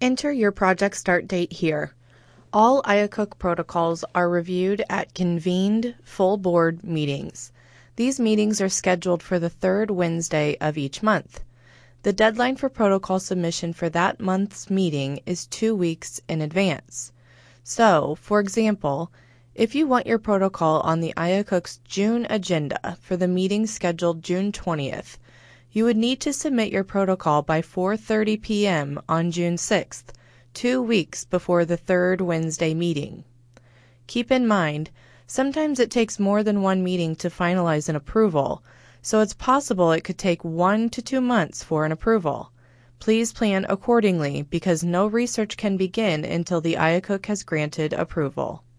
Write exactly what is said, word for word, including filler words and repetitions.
Enter your project start date here. All I A C U C protocols are reviewed at convened full board meetings. These meetings are scheduled for the third Wednesday of each month. The deadline for protocol submission for that month's meeting is two weeks in advance. So, for example, if you want your protocol on the I A C U C's June agenda for the meeting scheduled June twentieth, you would need to submit your protocol by four thirty p.m. on June sixth, two weeks before the third Wednesday meeting. Keep in mind, sometimes it takes more than one meeting to finalize an approval, so it's possible it could take one to two months for an approval. Please plan accordingly because no research can begin until the I A C U C has granted approval.